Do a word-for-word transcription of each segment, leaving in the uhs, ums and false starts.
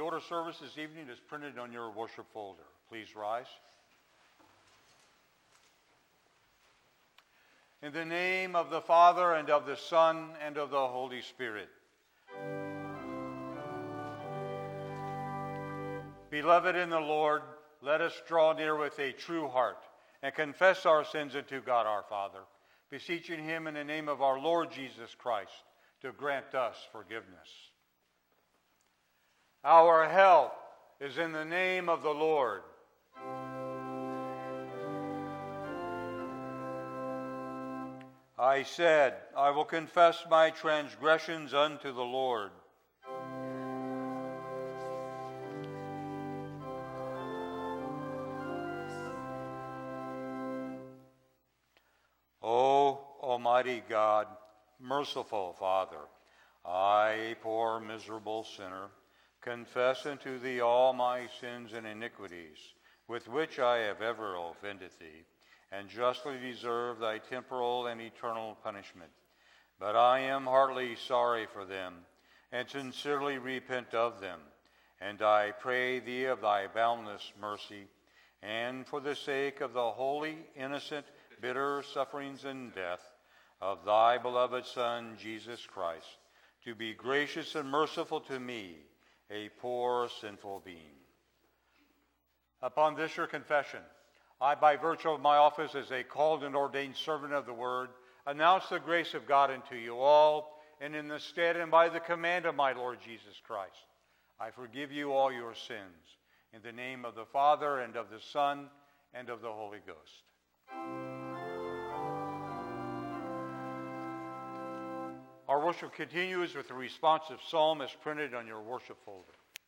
order service this evening is printed on your worship folder. Please rise. In the name of the Father, and of the Son, and of the Holy Spirit. Beloved in the Lord, let us draw near with a true heart and confess our sins unto God our Father, beseeching him in the name of our Lord Jesus Christ to grant us forgiveness. Our help is in the name of the Lord. I said, I will confess my transgressions unto the Lord. O Almighty God, merciful Father, I, a poor miserable sinner, confess unto thee all my sins and iniquities, with which I have ever offended thee, and justly deserve thy temporal and eternal punishment. But I am heartily sorry for them, and sincerely repent of them. And I pray thee of thy boundless mercy, and for the sake of the holy, innocent, bitter sufferings and death of thy beloved Son, Jesus Christ, to be gracious and merciful to me, a poor sinful being. Upon this your confession, I, by virtue of my office as a called and ordained servant of the word, announce the grace of God unto you all, and in the stead and by the command of my Lord Jesus Christ, I forgive you all your sins, in the name of the Father, and of the Son, and of the Holy Ghost. Our worship continues with the responsive psalm as printed on your worship folder.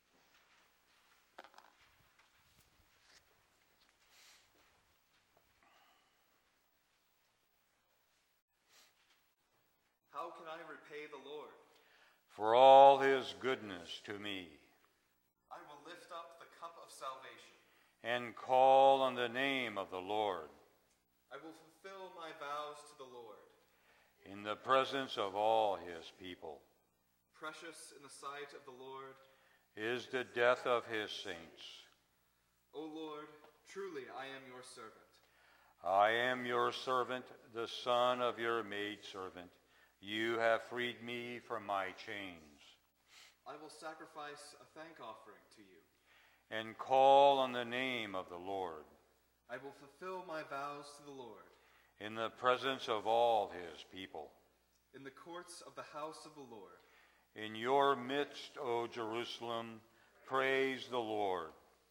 How can I repay the Lord? For all his goodness to me. I will lift up the cup of salvation. And call on the name of the Lord. I will fulfill my vows to the Lord. In the presence of all his people. Precious in the sight of the Lord is the death of his saints. O Lord, truly I am your servant. I am your servant, the son of your maidservant. You have freed me from my chains. I will sacrifice a thank offering to you. And call on the name of the Lord. I will fulfill my vows to the Lord. In the presence of all his people. In the courts of the house of the Lord. In your midst, O Jerusalem, praise the Lord.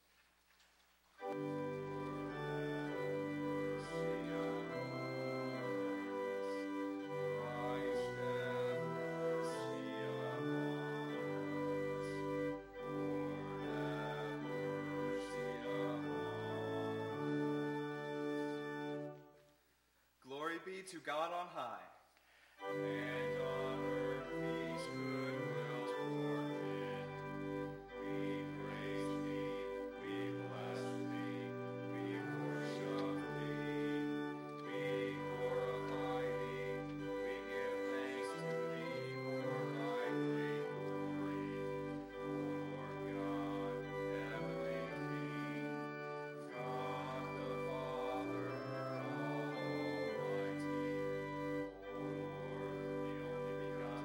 Be to God on high. And on earth peace, goodwill toward men. We praise thee, we bless thee, we worship thee, we glorify thee, we give thanks to thee for thy great glory. O Lord God, heavenly King, God the Father, all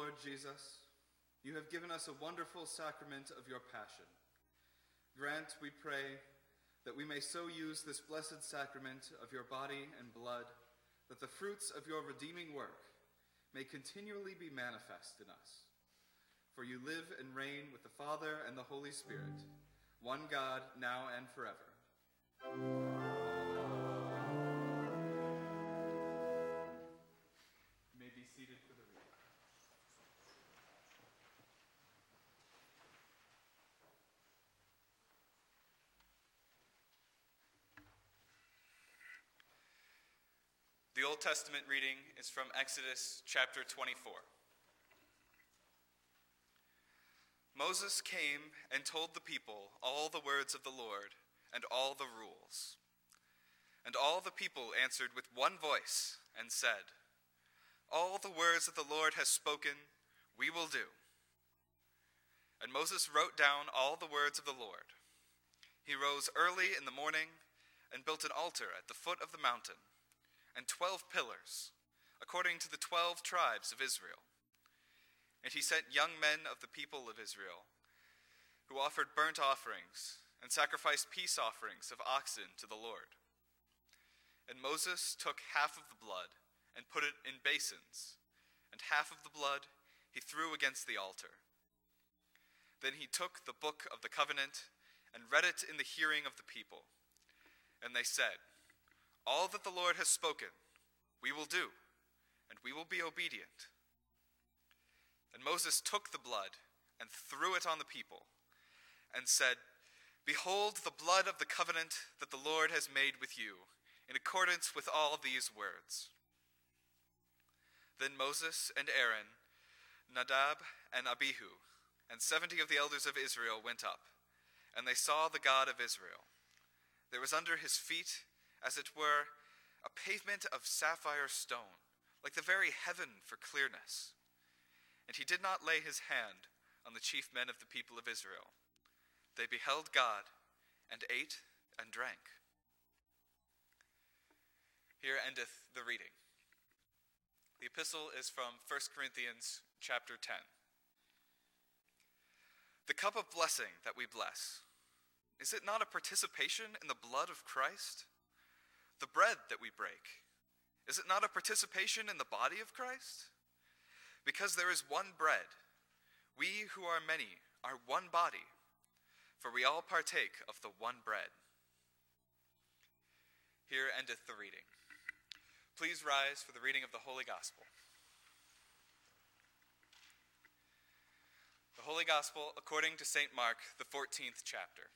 Lord Jesus, you have given us a wonderful sacrament of your passion. Grant, we pray, that we may so use this blessed sacrament of your body and blood, that the fruits of your redeeming work may continually be manifest in us. For you live and reign with the Father and the Holy Spirit, one God, now and forever. You may be seated for the reading. The Old Testament reading is from Exodus chapter twenty-four. Moses came and told the people all the words of the Lord and all the rules. And all the people answered with one voice and said, "All the words that the Lord has spoken, we will do." And Moses wrote down all the words of the Lord. He rose early in the morning and built an altar at the foot of the mountain, and twelve pillars, according to the twelve tribes of Israel. And he sent young men of the people of Israel, who offered burnt offerings and sacrificed peace offerings of oxen to the Lord. And Moses took half of the blood and put it in basins, and half of the blood he threw against the altar. Then he took the book of the covenant and read it in the hearing of the people. And they said, "All that the Lord has spoken, we will do, and we will be obedient." And Moses took the blood and threw it on the people, and said, "Behold the blood of the covenant that the Lord has made with you, in accordance with all these words." Then Moses and Aaron, Nadab and Abihu, and seventy of the elders of Israel went up, and they saw the God of Israel. There was under his feet, as it were, a pavement of sapphire stone, like the very heaven for clearness. And he did not lay his hand on the chief men of the people of Israel. They beheld God, and ate and drank. Here endeth the reading. The epistle is from First Corinthians chapter ten. The cup of blessing that we bless, is it not a participation in the blood of Christ? The bread that we break, is it not a participation in the body of Christ? Because there is one bread, we who are many are one body, for we all partake of the one bread. Here endeth the reading. Please rise for the reading of the Holy Gospel. The Holy Gospel according to Saint Mark, the fourteenth chapter.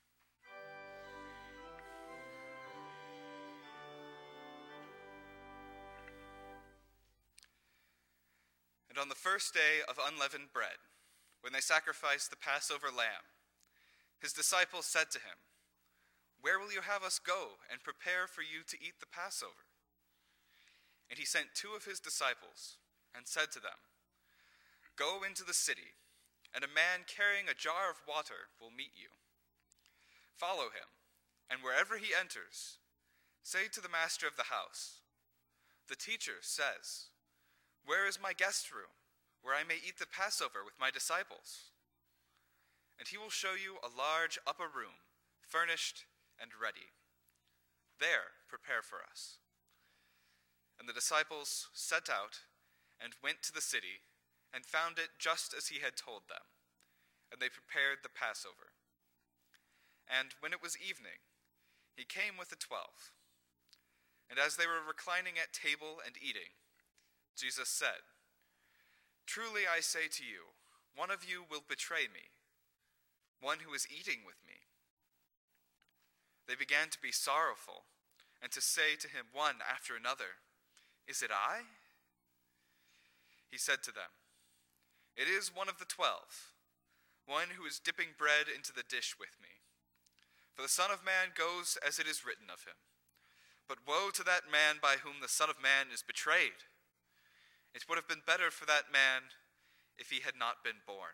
And on the first day of unleavened bread, when they sacrificed the Passover lamb, his disciples said to him, "Where will you have us go and prepare for you to eat the Passover?" And he sent two of his disciples and said to them, "Go into the city, and a man carrying a jar of water will meet you. Follow him, and wherever he enters, say to the master of the house, 'The teacher says, where is my guest room, where I may eat the Passover with my disciples?' And he will show you a large upper room, furnished and ready. There prepare for us." And the disciples set out and went to the city and found it just as he had told them, and they prepared the Passover. And when it was evening, he came with the twelve. And as they were reclining at table and eating, Jesus said, "Truly I say to you, one of you will betray me, one who is eating with me." They began to be sorrowful and to say to him one after another, "Is it I?" He said to them, "It is one of the twelve, one who is dipping bread into the dish with me. For the Son of Man goes as it is written of him. But woe to that man by whom the Son of Man is betrayed. It would have been better for that man if he had not been born."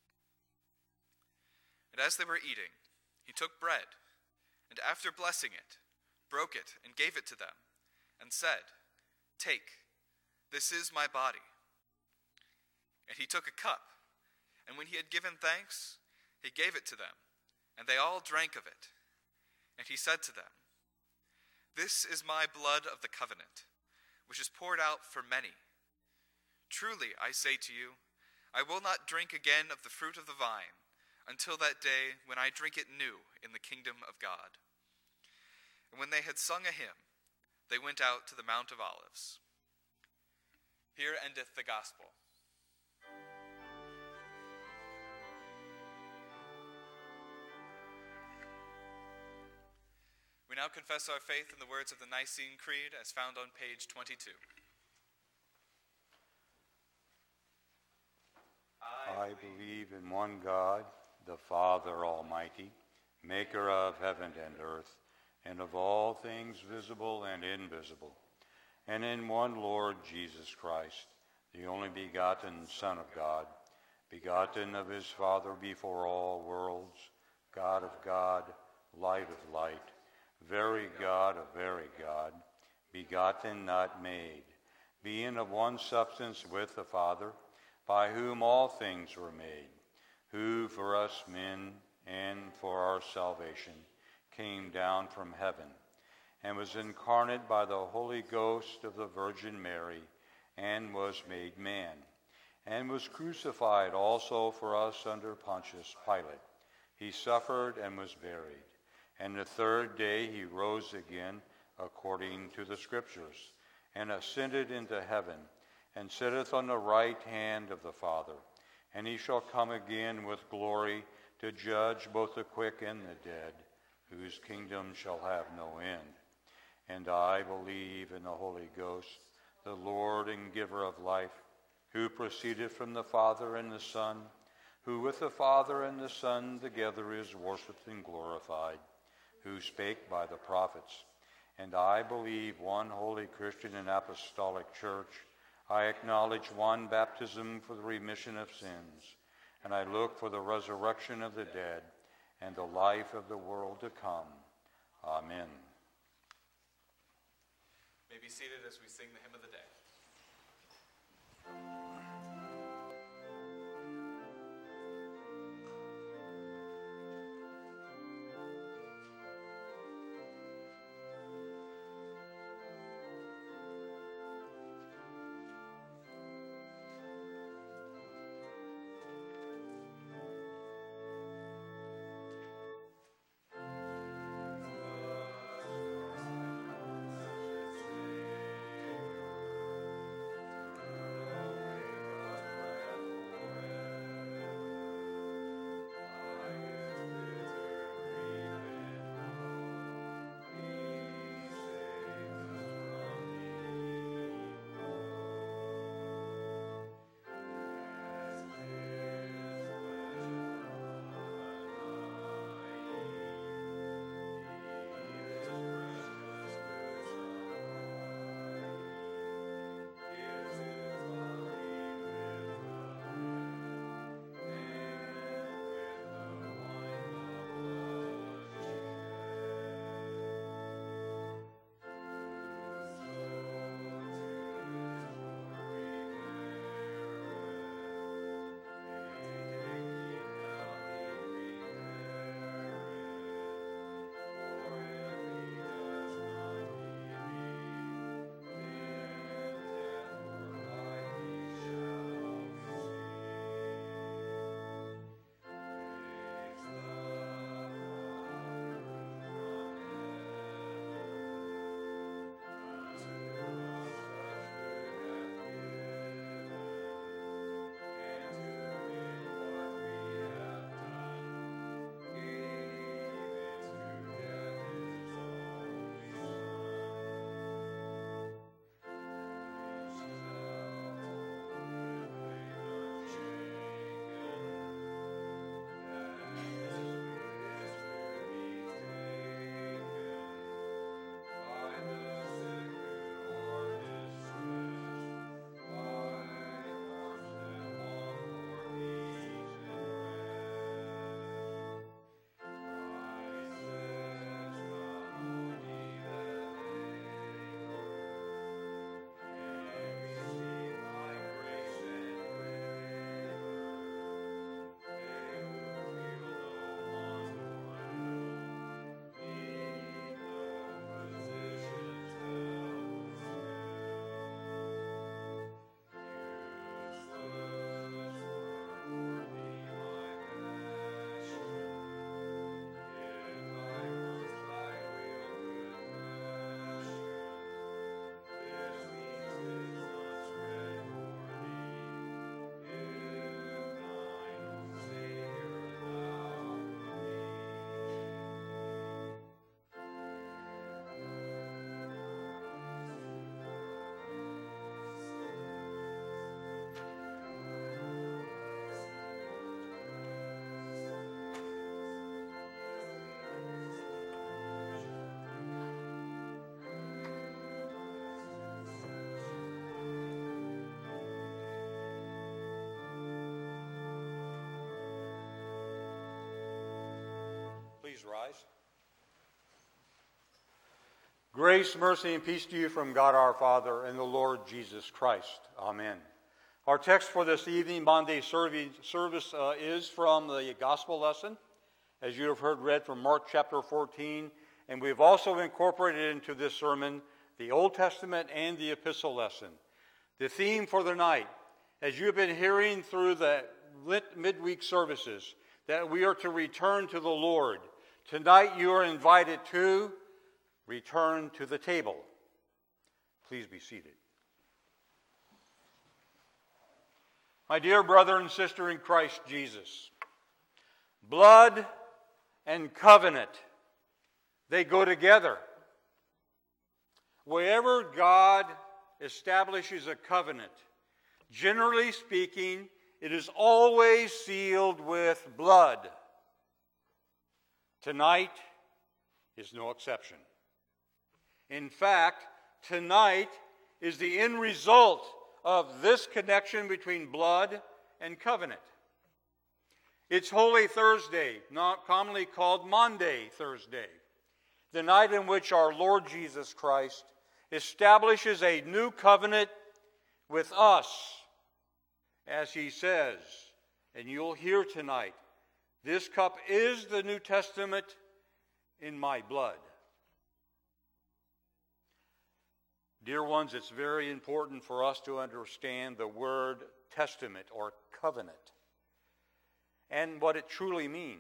And as they were eating, he took bread, and after blessing it, broke it and gave it to them, and said, "Take, this is my body." And he took a cup, and when he had given thanks, he gave it to them, and they all drank of it. And he said to them, "This is my blood of the covenant, which is poured out for many. Truly, I say to you, I will not drink again of the fruit of the vine until that day when I drink it new in the kingdom of God." And when they had sung a hymn, they went out to the Mount of Olives. Here endeth the gospel. We now confess our faith in the words of the Nicene Creed as found on page twenty-two. I believe in one God, the Father Almighty, maker of heaven and earth, and of all things visible and invisible, and in one Lord Jesus Christ, the only begotten Son of God, begotten of his Father before all worlds, God of God, light of light, very God of very God, begotten, not made, being of one substance with the Father, by whom all things were made, who for us men and for our salvation came down from heaven, and was incarnate by the Holy Ghost of the Virgin Mary, and was made man, and was crucified also for us under Pontius Pilate. He suffered and was buried. And the third day he rose again, according to the Scriptures, and ascended into heaven, and sitteth on the right hand of the Father. And he shall come again with glory to judge both the quick and the dead, whose kingdom shall have no end. And I believe in the Holy Ghost, the Lord and giver of life, who proceeded from the Father and the Son, who with the Father and the Son together is worshipped and glorified, who spake by the prophets. And I believe one holy Christian and apostolic church. I acknowledge one baptism for the remission of sins, and I look for the resurrection of the dead and the life of the world to come. Amen. May be seated as we sing the hymn of the day. Please rise. Grace, mercy, and peace to you from God our Father and the Lord Jesus Christ. Amen. Our text for this evening, Monday service, uh, is from the gospel lesson, as you have heard read from Mark chapter fourteen, and we've also incorporated into this sermon the Old Testament and the epistle lesson. The theme for the night, as you have been hearing through the midweek services, that we are to return to the Lord. Tonight you are invited to return to the table. Please be seated. My dear brother and sister in Christ Jesus, blood and covenant, they go together. Wherever God establishes a covenant, generally speaking, it is always sealed with blood. Tonight is no exception. In fact, tonight is the end result of this connection between blood and covenant. It's Holy Thursday, not commonly called Maundy Thursday, the night in which our Lord Jesus Christ establishes a new covenant with us, as he says, and you'll hear tonight, this cup is the New Testament in my blood. Dear ones, it's very important for us to understand the word testament or covenant and what it truly means.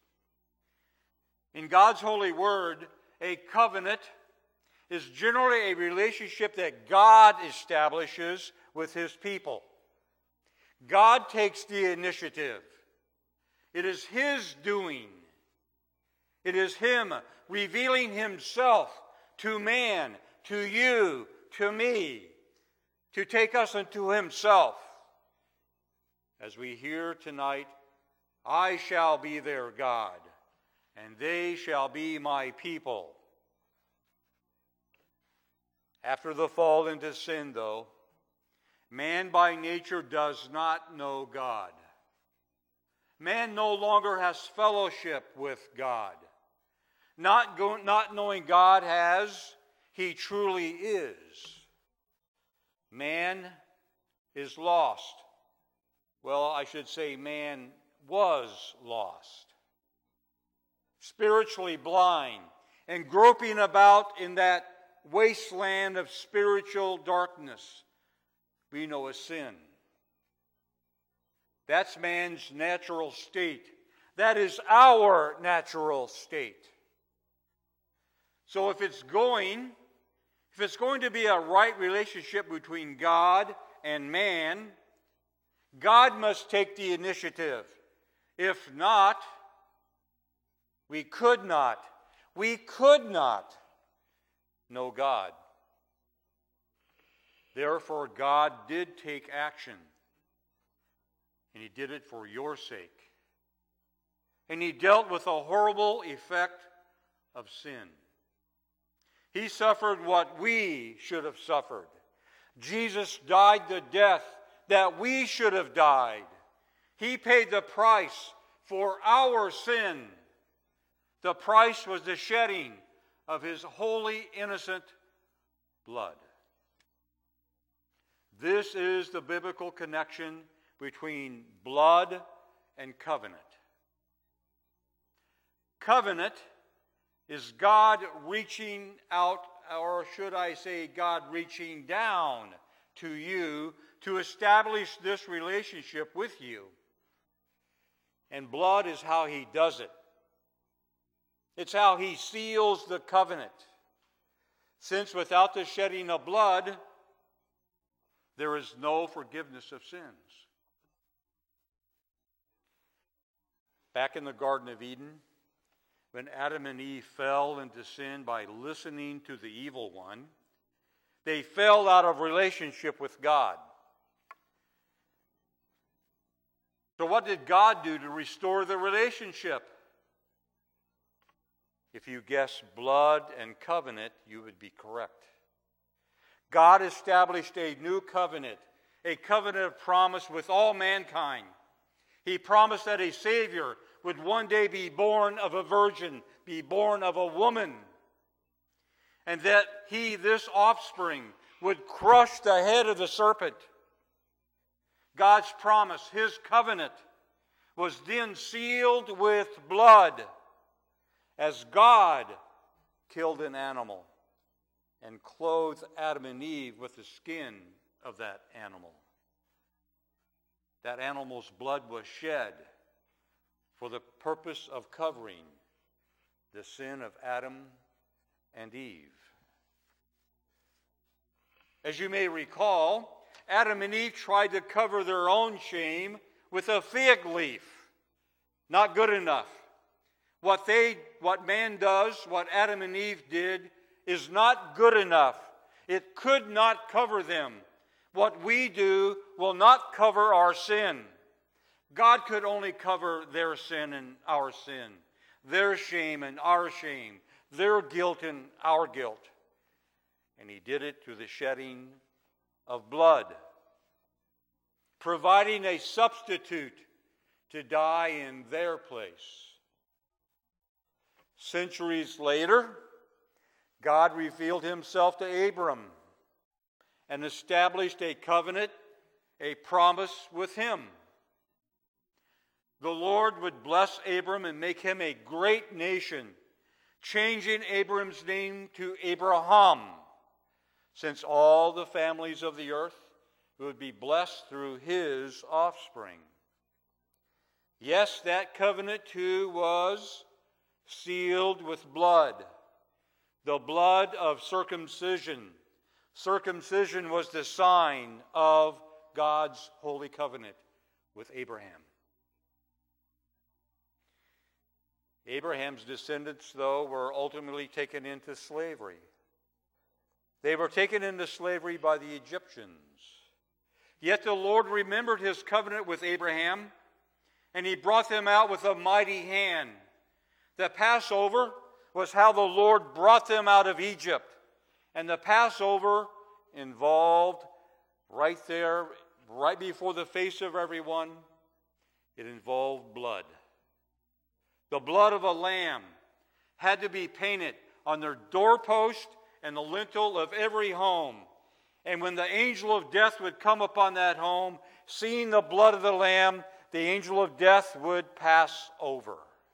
In God's holy word, a covenant is generally a relationship that God establishes with his people. God takes the initiative. It is his doing. It is him revealing himself to man, to you, to me, to take us unto himself. As we hear tonight, I shall be their God, and they shall be my people. After the fall into sin, though, man by nature does not know God. Man no longer has fellowship with God. Not, go, not knowing God as he truly is. Man is lost. Well, I should say man was lost. Spiritually blind and groping about in that wasteland of spiritual darkness we know as sin. That's man's natural state. That is our natural state. So if it's going, if it's going to be a right relationship between God and man, God must take the initiative. If not, we could not, we could not know God. Therefore, God did take action, and he did it for your sake. And he dealt with the horrible effect of sin. He suffered what we should have suffered. Jesus died the death that we should have died. He paid the price for our sin. The price was the shedding of his holy, innocent blood. This is the biblical connection between blood and covenant. Covenant is God reaching out, or should I say God reaching down to you to establish this relationship with you. And blood is how he does it. It's how he seals the covenant. Since without the shedding of blood, there is no forgiveness of sins. Back in the Garden of Eden, when Adam and Eve fell into sin by listening to the evil one, they fell out of relationship with God. So what did God do to restore the relationship? If you guess blood and covenant, you would be correct. God established a new covenant, a covenant of promise with all mankind. He promised that a Savior would one day be born of a virgin, be born of a woman, and that he, this offspring, would crush the head of the serpent. God's promise, his covenant, was then sealed with blood as God killed an animal and clothed Adam and Eve with the skin of that animal. That animal's blood was shed for the purpose of covering the sin of Adam and Eve. As you may recall, Adam and Eve tried to cover their own shame with a fig leaf. Not good enough. What they, what man does, what Adam and Eve did, is not good enough. It could not cover them. What we do will not cover our sin. God could only cover their sin and our sin, their shame and our shame, their guilt and our guilt. And he did it through the shedding of blood, providing a substitute to die in their place. Centuries later, God revealed himself to Abram and established a covenant, a promise with him. The Lord would bless Abram and make him a great nation, changing Abram's name to Abraham, since all the families of the earth would be blessed through his offspring. Yes, that covenant too was sealed with blood, the blood of circumcision. Circumcision was the sign of God's holy covenant with Abraham. Abraham's descendants, though, were ultimately taken into slavery. They were taken into slavery by the Egyptians. Yet the Lord remembered his covenant with Abraham, and he brought them out with a mighty hand. The Passover was how the Lord brought them out of Egypt. And the Passover involved, right there, right before the face of everyone, it involved blood. The blood of a lamb had to be painted on their doorpost and the lintel of every home. And when the angel of death would come upon that home, seeing the blood of the lamb, the angel of death would pass over.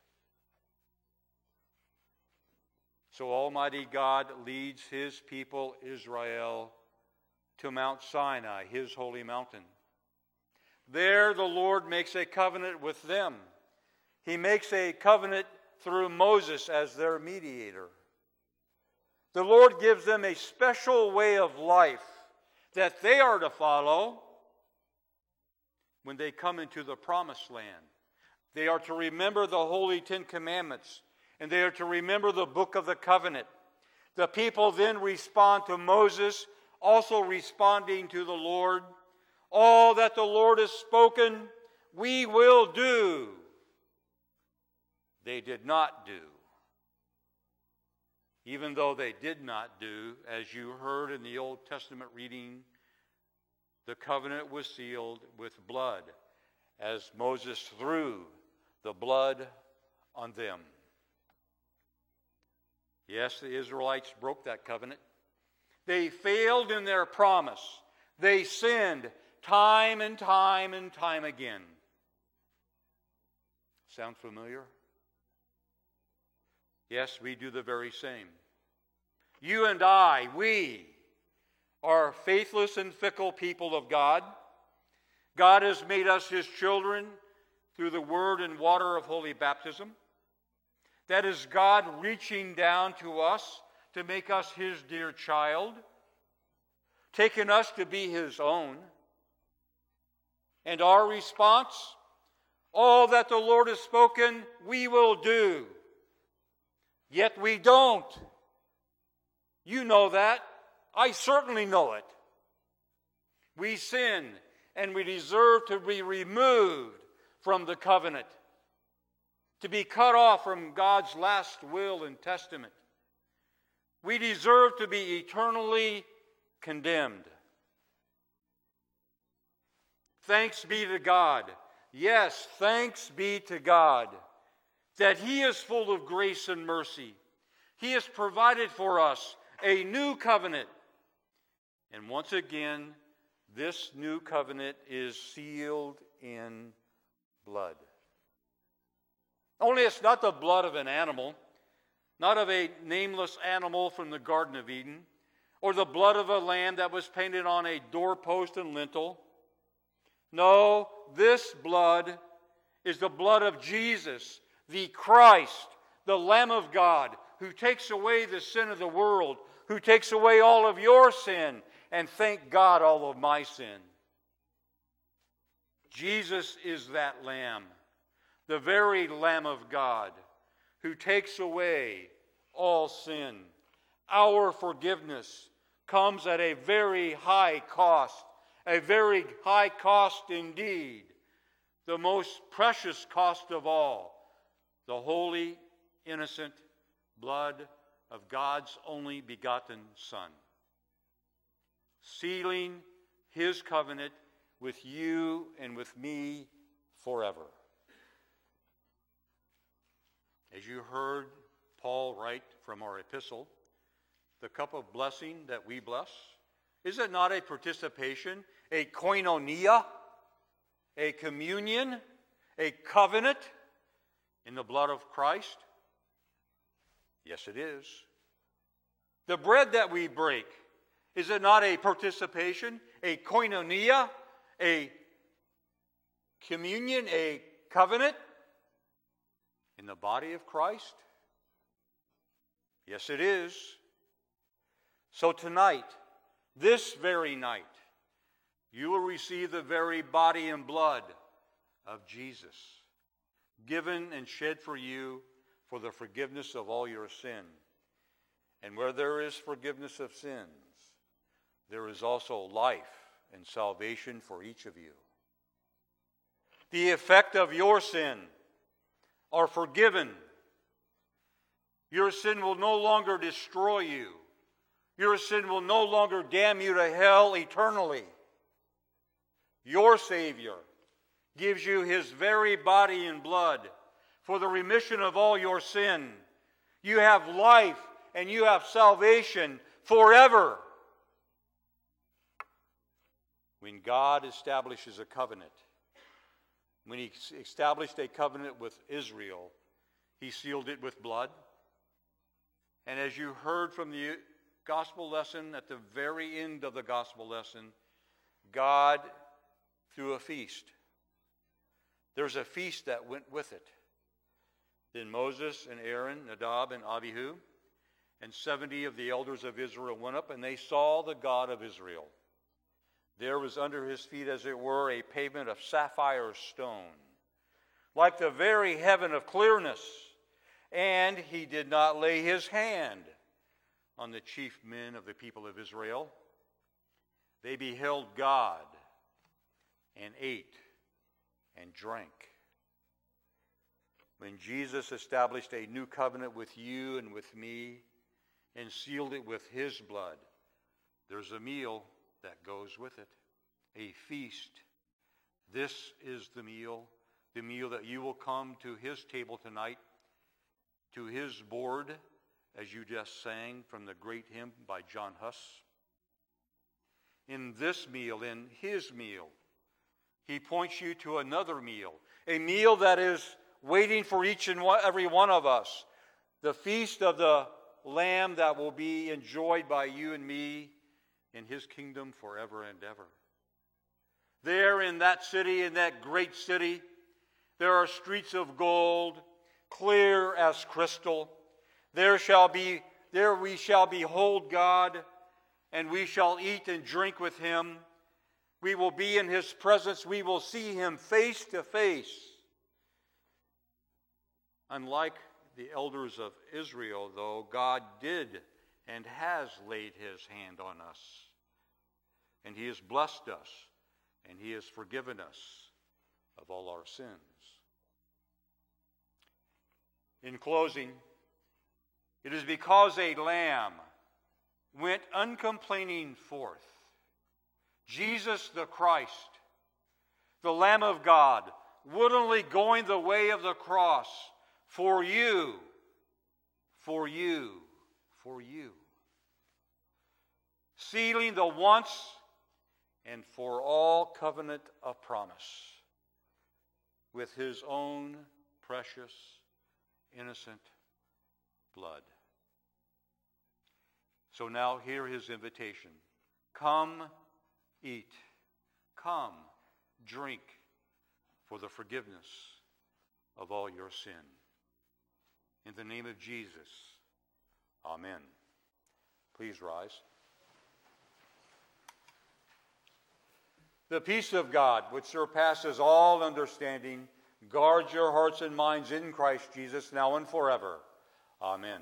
So Almighty God leads his people, Israel, to Mount Sinai, his holy mountain. There the Lord makes a covenant with them. He makes a covenant through Moses as their mediator. The Lord gives them a special way of life that they are to follow when they come into the promised land. They are to remember the holy Ten Commandments, and they are to remember the book of the covenant. The people then respond to Moses, also responding to the Lord. All that the Lord has spoken, we will do. They did not do. Even though they did not do, as you heard in the Old Testament reading, the covenant was sealed with blood, as Moses threw the blood on them. Yes, the Israelites broke that covenant. They failed in their promise. They sinned time and time and time again. Sound familiar? Yes, we do the very same. You and I, we are faithless and fickle people of God. God has made us his children through the word and water of holy baptism. That is God reaching down to us to make us his dear child, taking us to be his own. And our response, all that the Lord has spoken, we will do. Yet we don't. You know that. I certainly know it. We sin, and we deserve to be removed from the covenant, to be cut off from God's last will and testament. We deserve to be eternally condemned. Thanks be to God. Yes, thanks be to God that He is full of grace and mercy. He has provided for us a new covenant. And once again, this new covenant is sealed in blood. Only it's not the blood of an animal, not of a nameless animal from the Garden of Eden, or the blood of a lamb that was painted on a doorpost and lintel. No, this blood is the blood of Jesus, the Christ, the Lamb of God, who takes away the sin of the world, who takes away all of your sin, and thank God, all of my sin. Jesus is that Lamb, the very Lamb of God, who takes away all sin. Our forgiveness comes at a very high cost, a very high cost indeed, the most precious cost of all, the holy, innocent blood of God's only begotten Son, sealing His covenant with you and with me forever. As you heard Paul write from our epistle, the cup of blessing that we bless, is it not a participation, a koinonia, a communion, a covenant in the blood of Christ? Yes, it is. The bread that we break, is it not a participation, a koinonia, a communion, a covenant in the body of Christ? Yes, it is. So tonight, this very night, you will receive the very body and blood of Jesus, given and shed for you for the forgiveness of all your sin. And where there is forgiveness of sins, there is also life and salvation for each of you. The effect of your sin are forgiven. Your sin will no longer destroy you. Your sin will no longer damn you to hell eternally. Your Savior gives you His very body and blood for the remission of all your sin. You have life and you have salvation forever. When God establishes a covenant, when He established a covenant with Israel, He sealed it with blood. And as you heard from the gospel lesson, at the very end of the gospel lesson, God threw a feast. There's a feast that went with it. Then Moses and Aaron, Nadab and Abihu, and seventy of the elders of Israel went up, and they saw the God of Israel. There was under His feet, as it were, a pavement of sapphire stone, like the very heaven of clearness. And He did not lay His hand on the chief men of the people of Israel. They beheld God and ate and drank. When Jesus established a new covenant with you and with me and sealed it with His blood, there's a meal that goes with it, a feast. This is the meal, the meal that you will come to His table tonight, to His board, as you just sang from the great hymn by John Huss. In this meal, in His meal, He points you to another meal, a meal that is waiting for each and one, every one of us, the feast of the Lamb that will be enjoyed by you and me in His kingdom forever and ever. There in that city, in that great city, there are streets of gold, clear as crystal. There shall be, there we shall behold God, and we shall eat and drink with Him. We will be in His presence. We will see Him face to face. Unlike the elders of Israel, though, God did and has laid His hand on us. And He has blessed us, and He has forgiven us of all our sins. In closing, it is because a lamb went uncomplaining forth, Jesus the Christ, the Lamb of God, willingly going the way of the cross For you, for you, for you. Sealing the once and for all covenant of promise with his own precious, innocent blood. So now hear his invitation. Come, eat. Come, drink for the forgiveness of all your sin. In the name of Jesus, amen. Please rise. The peace of God, which surpasses all understanding, guard your hearts and minds in Christ Jesus now and forever. Amen.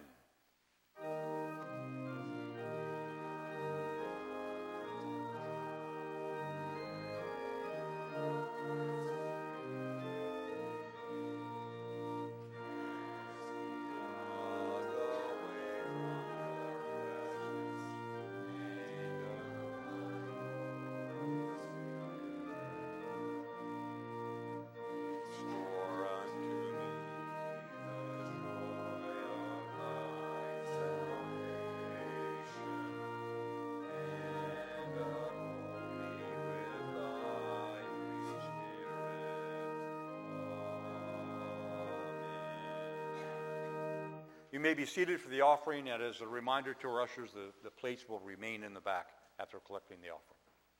You may be seated for the offering, and as a reminder to our ushers, the, the plates will remain in the back after collecting the offering.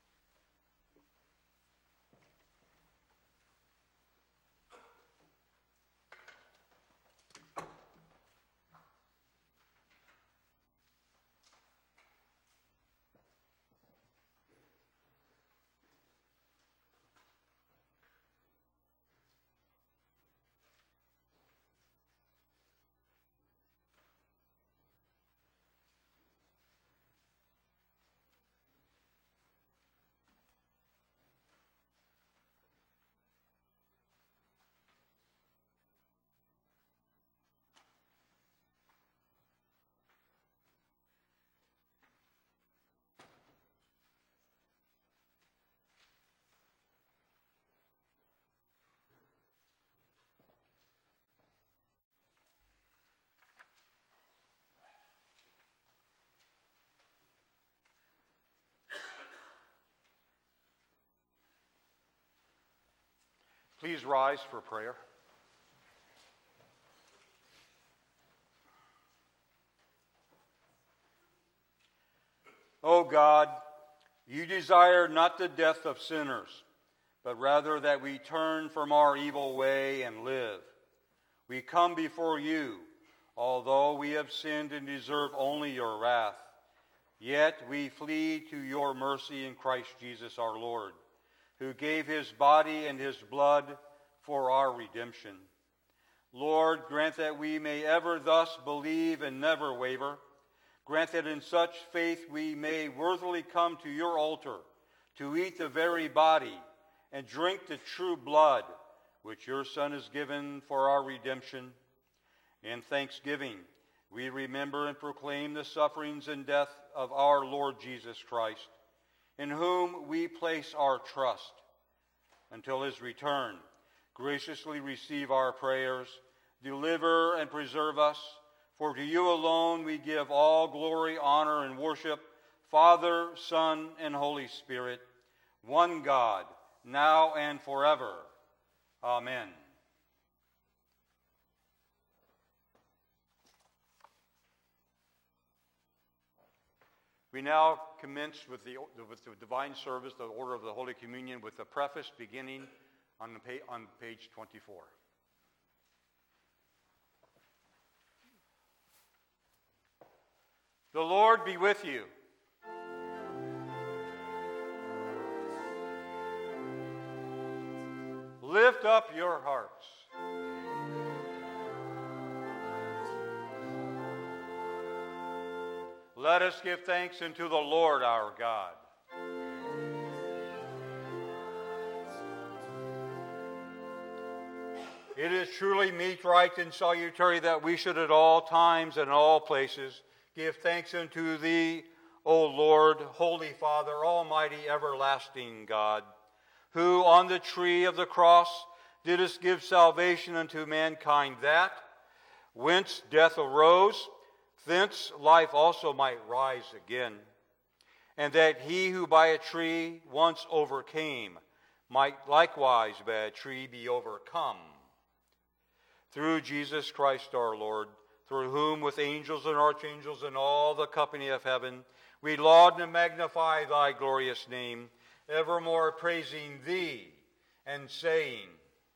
Please rise for prayer. O God, you desire not the death of sinners, but rather that we turn from our evil way and live. We come before you, although we have sinned and deserve only your wrath. Yet we flee to your mercy in Christ Jesus our Lord, who gave his body and his blood for our redemption. Lord, grant that we may ever thus believe and never waver. Grant that in such faith we may worthily come to your altar to eat the very body and drink the true blood which your Son has given for our redemption. In thanksgiving, we remember and proclaim the sufferings and death of our Lord Jesus Christ, in whom we place our trust. Until his return, graciously receive our prayers, deliver and preserve us, for to you alone we give all glory, honor, and worship, Father, Son, and Holy Spirit, one God, now and forever. Amen. We now commence with the, with the divine service, the order of the Holy Communion, with the preface beginning on, the pa- on page twenty-four. The Lord be with you. Lift up your hearts. Let us give thanks unto the Lord our God. It is truly meet, right, and salutary that we should at all times and all places give thanks unto thee, O Lord, Holy Father, Almighty, everlasting God, who on the tree of the cross didst give salvation unto mankind, that, Whence death arose, thence life also might rise again, and that he who by a tree once overcame might likewise by a tree be overcome. Through Jesus Christ our Lord, through whom with angels and archangels and all the company of heaven, we laud and magnify thy glorious name, evermore praising thee and saying,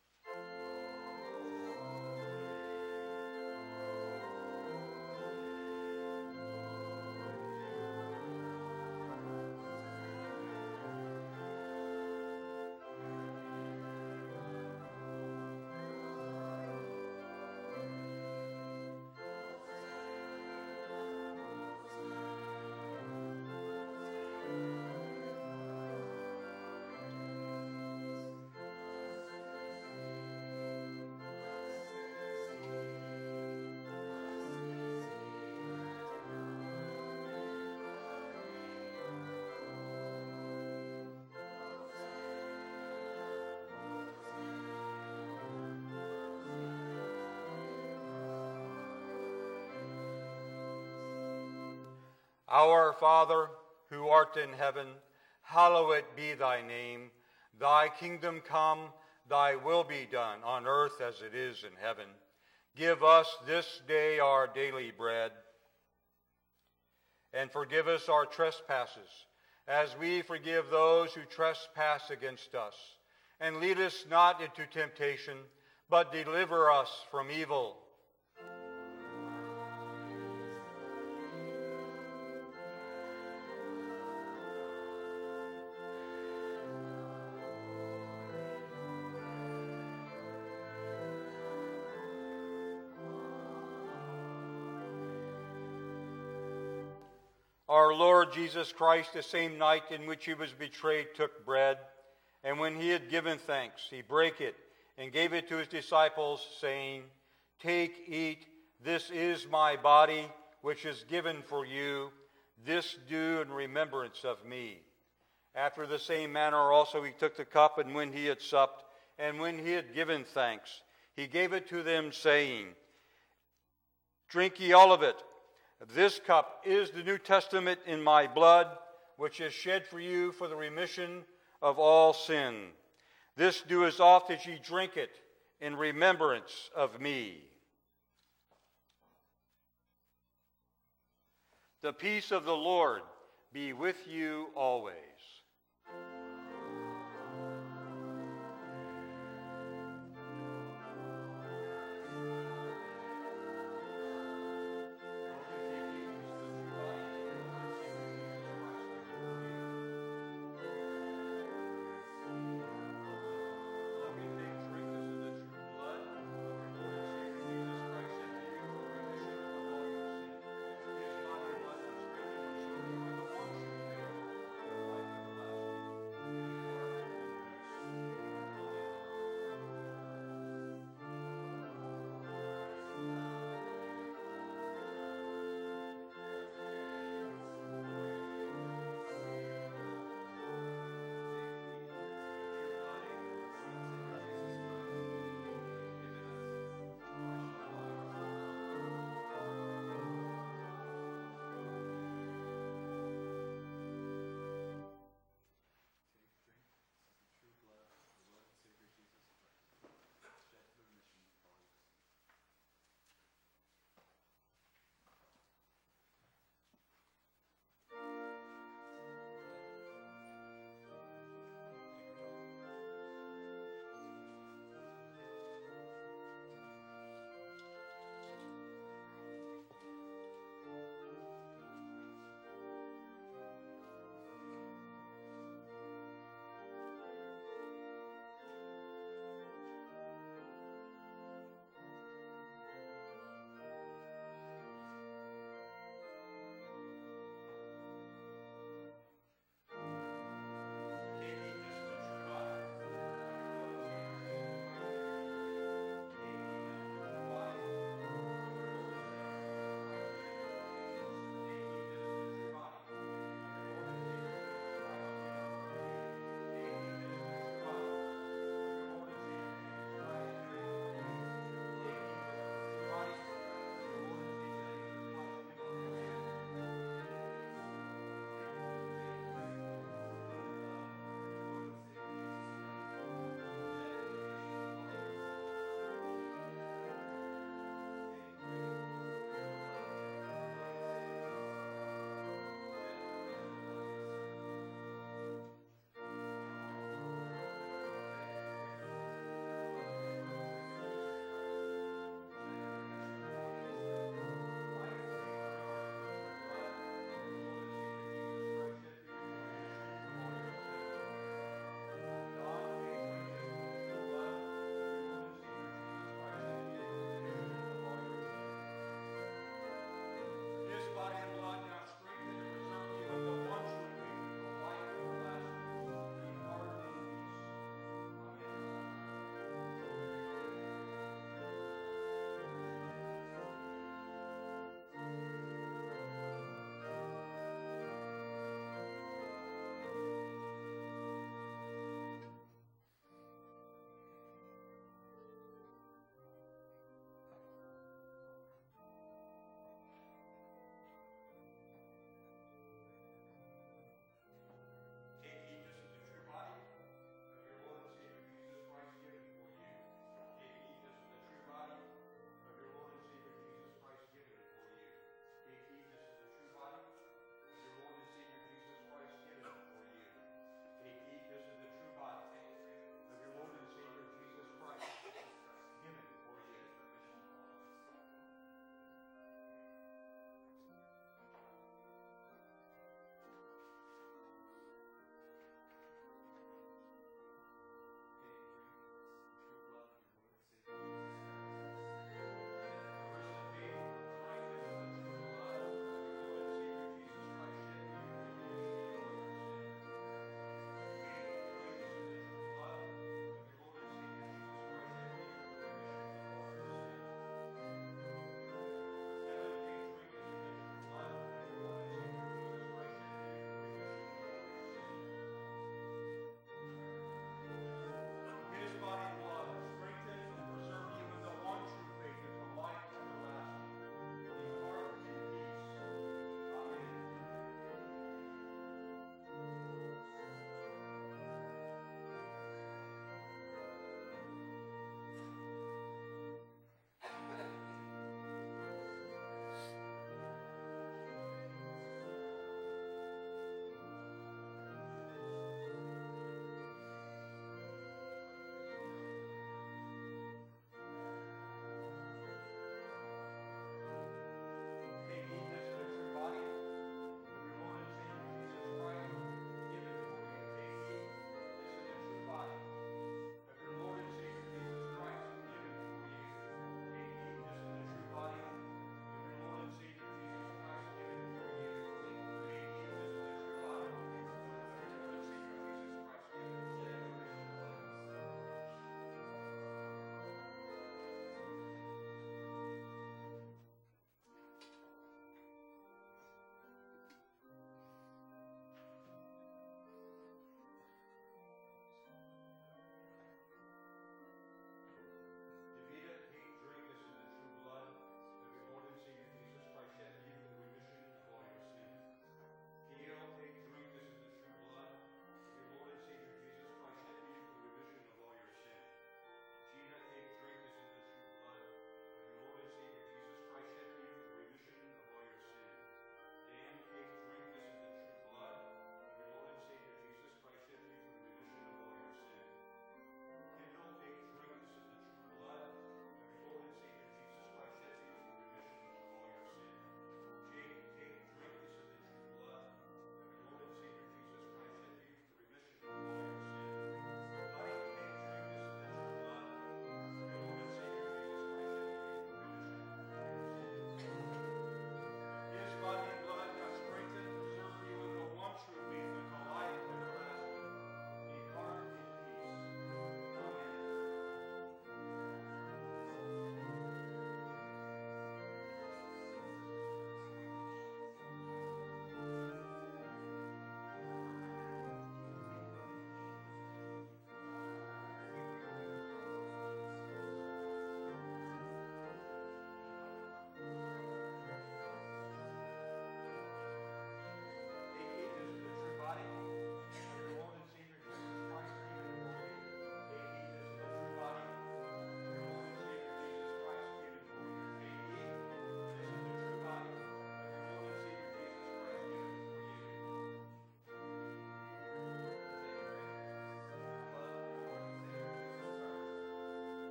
Our Father, who art in heaven, hallowed be thy name. Thy kingdom come, thy will be done, on earth as it is in heaven. Give us this day our daily bread, and forgive us our trespasses, as we forgive those who trespass against us. And lead us not into temptation, but deliver us from evil. Our Lord Jesus Christ, the same night in which he was betrayed, took bread, and when he had given thanks, he brake it and gave it to his disciples, saying, Take, eat, this is my body, which is given for you. This do in remembrance of me. After the same manner also he took the cup, and when he had supped, and when he had given thanks, he gave it to them, saying, Drink ye all of it. This cup is the New Testament in my blood, which is shed for you for the remission of all sin. This do as oft as ye drink it in remembrance of me. The peace of the Lord be with you always.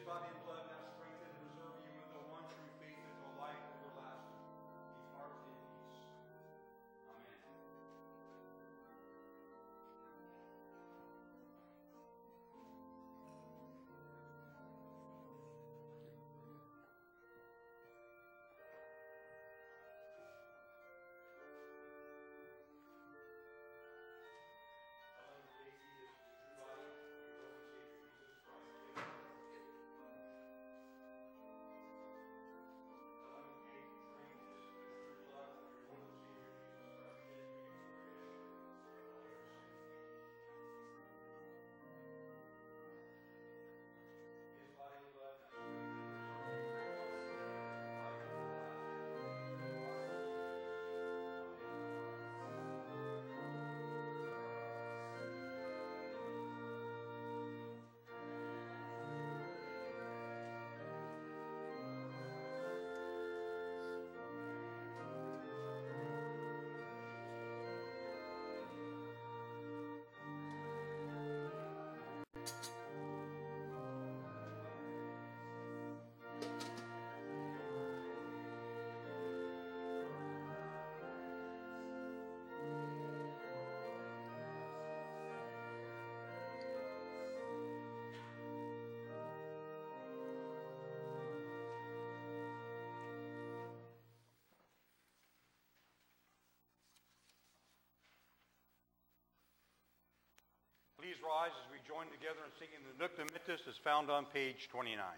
body and blood now strengthen and preserve you in the one true faith until life everlasting. Depart in peace. Amen. Please rise as we join together in singing the Nunc Dimittis as found on page twenty-nine.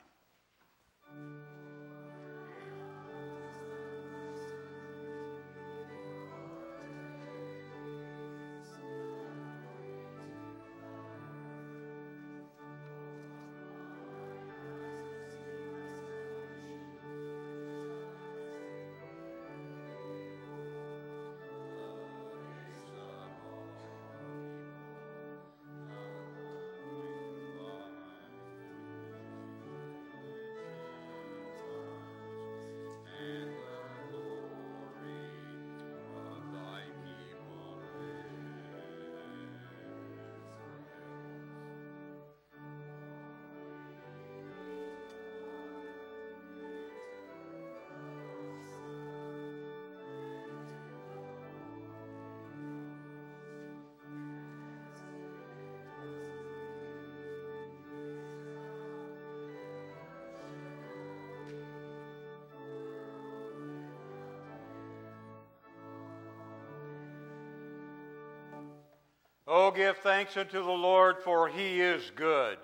Oh, give thanks unto the Lord, for he is good.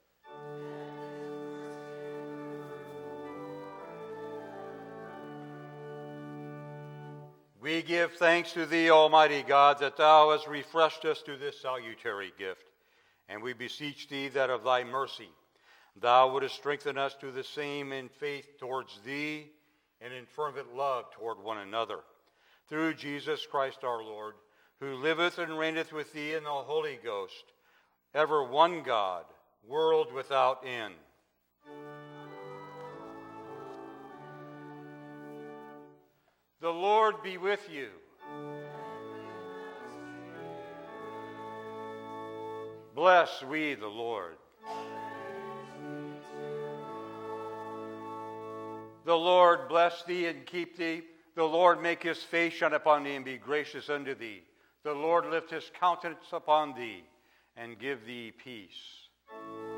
We give thanks to thee, Almighty God, that thou hast refreshed us to this salutary gift. And we beseech thee that of thy mercy thou wouldest strengthen us to the same in faith towards thee and in fervent love toward one another. Through Jesus Christ our Lord, who liveth and reigneth with thee in the Holy Ghost, ever one God, world without end. The Lord be with you. Bless we the Lord. The Lord bless thee and keep thee. The Lord make his face shine upon thee and be gracious unto thee. The Lord lift his countenance upon thee and give thee peace.